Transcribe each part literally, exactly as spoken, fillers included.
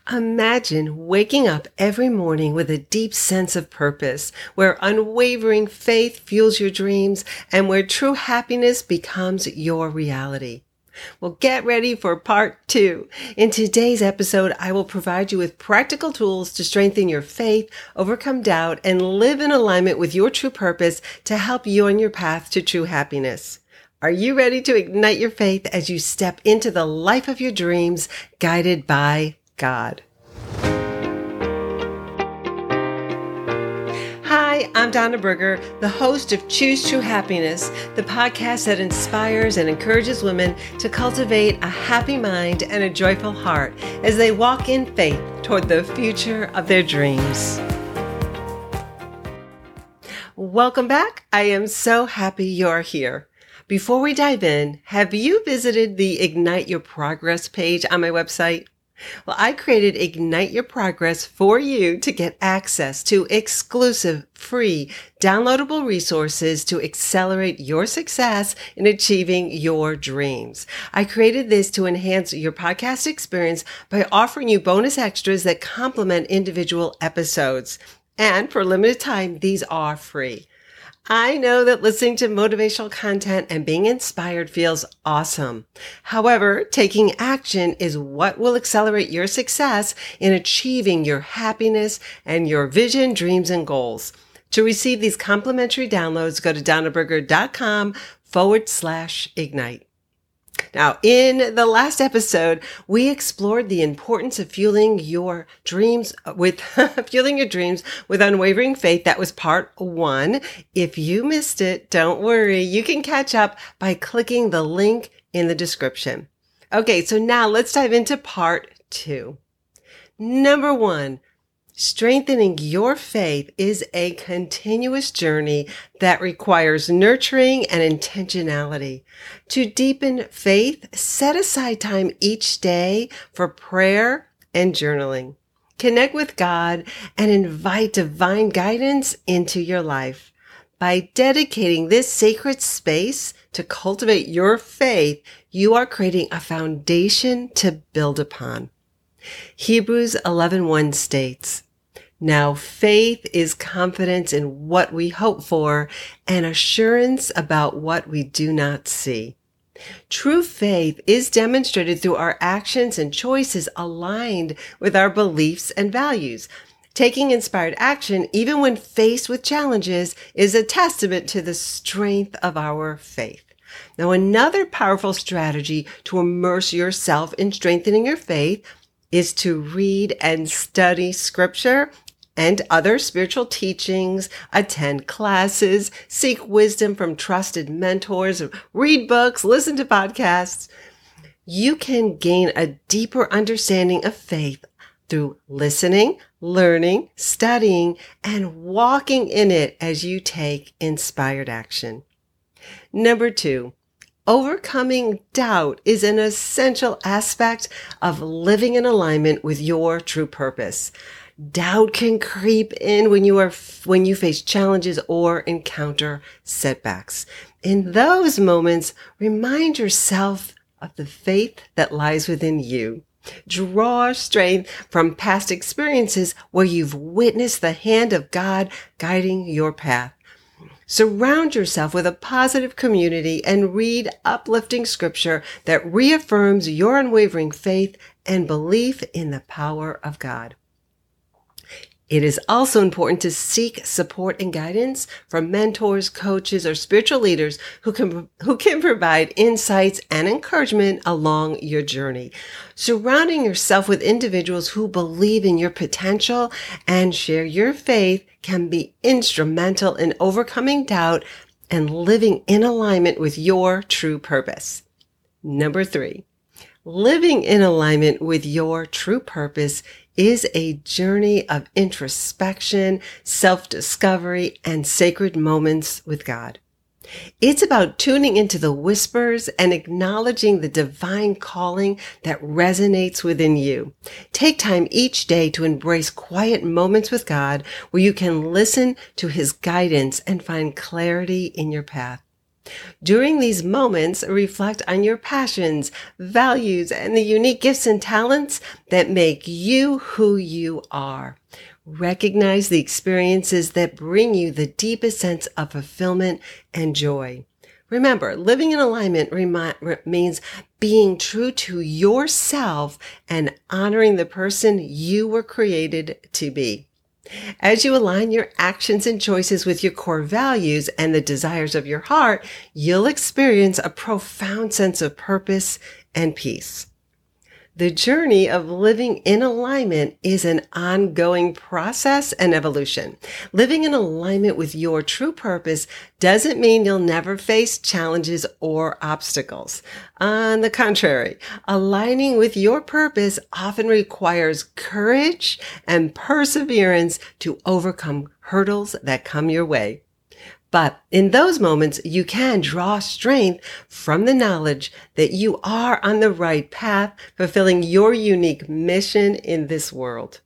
Imagine waking up every morning with a deep sense of purpose, where unwavering faith fuels your dreams and where true happiness becomes your reality. Well, get ready for part two. In today's episode, I will provide you with practical tools to strengthen your faith, overcome doubt, and live in alignment with your true purpose to help you on your path to true happiness. Are you ready to ignite your faith as you step into the life of your dreams, guided by God? Hi, I'm Donna Berger, the host of Choose True Happiness, the podcast that inspires and encourages women to cultivate a happy mind and a joyful heart as they walk in faith toward the future of their dreams. Welcome back. I am so happy you're here. Before we dive in, have you visited the Ignite Your Progress page on my website? Well, I created Ignite Your Progress for you to get access to exclusive, free, downloadable resources to accelerate your success in achieving your dreams. I created this to enhance your podcast experience by offering you bonus extras that complement individual episodes. And for a limited time, these are free. I know that listening to motivational content and being inspired feels awesome. However, taking action is what will accelerate your success in achieving your happiness and your vision, dreams, and goals. To receive these complimentary downloads, go to donnaberger.com forward slash ignite. Now, in the last episode, we explored the importance of fueling your dreams with fueling your dreams with unwavering faith. That was part one. If you missed it, don't worry. You can catch up by clicking the link in the description. Okay, so now let's dive into part two. Number one, strengthening your faith is a continuous journey that requires nurturing and intentionality. To deepen faith, set aside time each day for prayer and journaling. Connect with God and invite divine guidance into your life. By dedicating this sacred space to cultivate your faith, you are creating a foundation to build upon. Hebrews eleven one states, "Now faith is confidence in what we hope for and assurance about what we do not see." True faith is demonstrated through our actions and choices aligned with our beliefs and values. Taking inspired action, even when faced with challenges, is a testament to the strength of our faith. Now, another powerful strategy to immerse yourself in strengthening your faith is to read and study scripture and other spiritual teachings, attend classes, seek wisdom from trusted mentors, read books, listen to podcasts. You can gain a deeper understanding of faith through listening, learning, studying, and walking in it as you take inspired action. Number two, overcoming doubt is an essential aspect of living in alignment with your true purpose. Doubt can creep in when you are, when you face challenges or encounter setbacks. In those moments, remind yourself of the faith that lies within you. Draw strength from past experiences where you've witnessed the hand of God guiding your path. Surround yourself with a positive community and read uplifting scripture that reaffirms your unwavering faith and belief in the power of God. It is also important to seek support and guidance from mentors, coaches, or spiritual leaders who can, who can provide insights and encouragement along your journey. Surrounding yourself with individuals who believe in your potential and share your faith can be instrumental in overcoming doubt and living in alignment with your true purpose. Number three, living in alignment with your true purpose is a journey of introspection, self-discovery, and sacred moments with God. It's about tuning into the whispers and acknowledging the divine calling that resonates within you. Take time each day to embrace quiet moments with God where you can listen to His guidance and find clarity in your path. During these moments, reflect on your passions, values, and the unique gifts and talents that make you who you are. Recognize the experiences that bring you the deepest sense of fulfillment and joy. Remember, living in alignment remi- means being true to yourself and honoring the person you were created to be. As you align your actions and choices with your core values and the desires of your heart, you'll experience a profound sense of purpose and peace. The journey of living in alignment is an ongoing process and evolution. Living in alignment with your true purpose doesn't mean you'll never face challenges or obstacles. On the contrary, aligning with your purpose often requires courage and perseverance to overcome hurdles that come your way. But in those moments, you can draw strength from the knowledge that you are on the right path, fulfilling your unique mission in this world.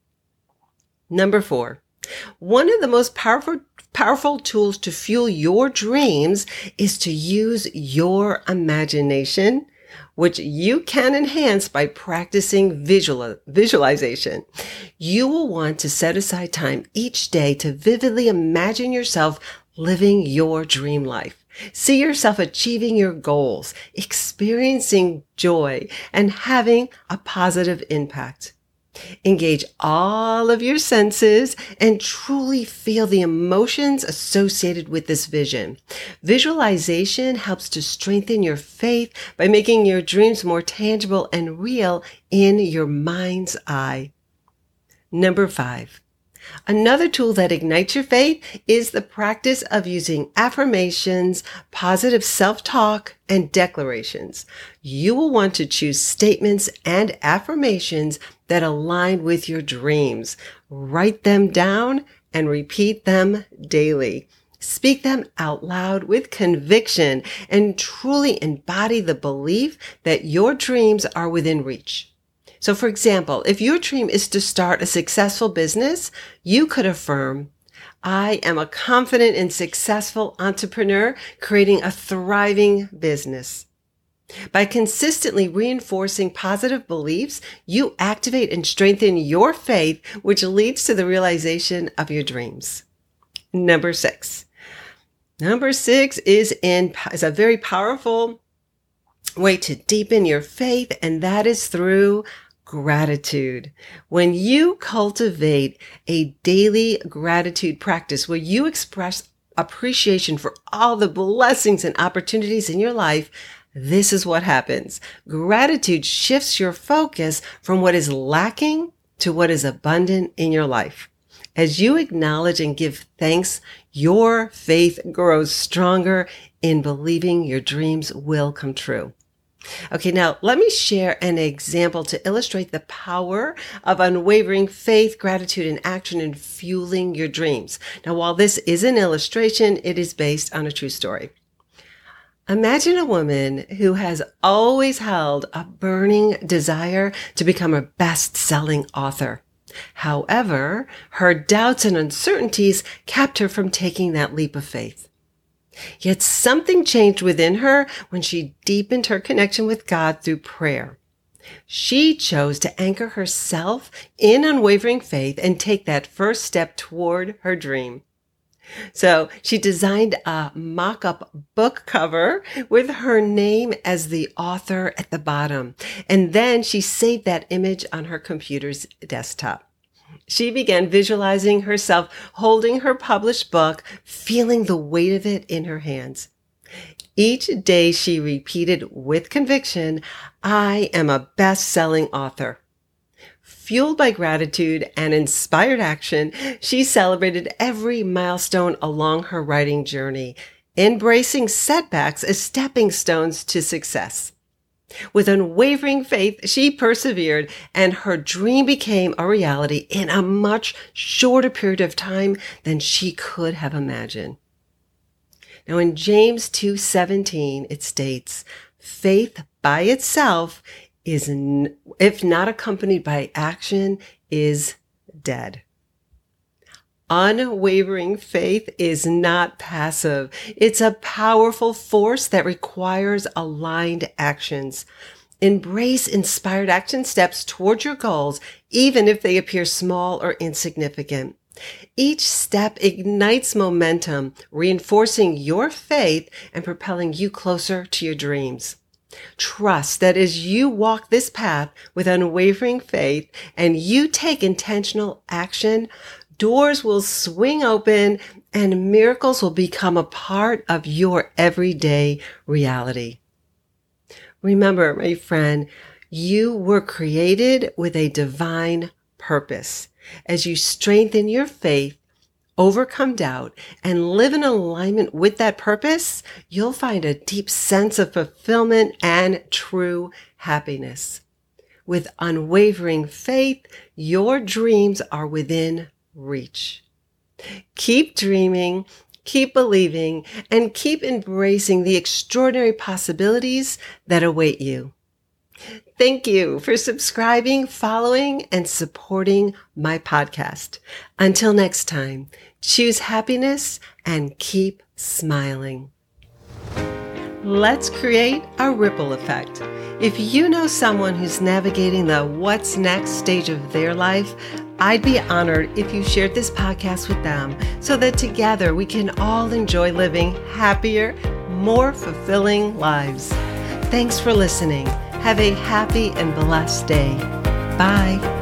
Number four, one of the most powerful, powerful tools to fuel your dreams is to use your imagination, which you can enhance by practicing visual, visualization. You will want to set aside time each day to vividly imagine yourself living your dream life. See yourself achieving your goals, experiencing joy, and having a positive impact. Engage all of your senses and truly feel the emotions associated with this vision. Visualization helps to strengthen your faith by making your dreams more tangible and real in your mind's eye. Number five. Another tool that ignites your faith is the practice of using affirmations, positive self-talk, and declarations. You will want to choose statements and affirmations that align with your dreams. Write them down and repeat them daily. Speak them out loud with conviction and truly embody the belief that your dreams are within reach. So for example, if your dream is to start a successful business, you could affirm, I am a confident and successful entrepreneur creating a thriving business. By consistently reinforcing positive beliefs, you activate and strengthen your faith, which leads to the realization of your dreams. Number six. Number six is in is a very powerful way to deepen your faith, and that is through gratitude. When you cultivate a daily gratitude practice where you express appreciation for all the blessings and opportunities in your life, this is what happens. Gratitude shifts your focus from what is lacking to what is abundant in your life. As you acknowledge and give thanks, your faith grows stronger in believing your dreams will come true. Okay, now let me share an example to illustrate the power of unwavering faith, gratitude, and action in fueling your dreams. Now, while this is an illustration, it is based on a true story. Imagine a woman who has always held a burning desire to become a best-selling author. However, her doubts and uncertainties kept her from taking that leap of faith. Yet something changed within her when she deepened her connection with God through prayer. She chose to anchor herself in unwavering faith and take that first step toward her dream. So she designed a mock-up book cover with her name as the author at the bottom. And then she saved that image on her computer's desktop. She began visualizing herself holding her published book, feeling the weight of it in her hands. Each day she repeated with conviction, I am a best-selling author. Fueled by gratitude and inspired action, she celebrated every milestone along her writing journey, embracing setbacks as stepping stones to success. With unwavering faith, she persevered, and her dream became a reality in a much shorter period of time than she could have imagined. Now, in James two seventeen, it states, faith by itself is, n- if not accompanied by action, is dead. Unwavering faith is not passive. It's a powerful force that requires aligned actions. Embrace inspired action steps toward your goals, even if they appear small or insignificant. Each step ignites momentum, reinforcing your faith and propelling you closer to your dreams. Trust that as you walk this path with unwavering faith and you take intentional action, doors will swing open and miracles will become a part of your everyday reality. Remember, my friend, you were created with a divine purpose. As you strengthen your faith, overcome doubt, and live in alignment with that purpose, you'll find a deep sense of fulfillment and true happiness. With unwavering faith, your dreams are within reach. Keep dreaming, keep believing, and keep embracing the extraordinary possibilities that await you. Thank you for subscribing, following, and supporting my podcast. Until next time, choose happiness and keep smiling. Let's create a ripple effect. If you know someone who's navigating the what's next stage of their life, I'd be honored if you shared this podcast with them so that together we can all enjoy living happier, more fulfilling lives. Thanks for listening. Have a happy and blessed day. Bye.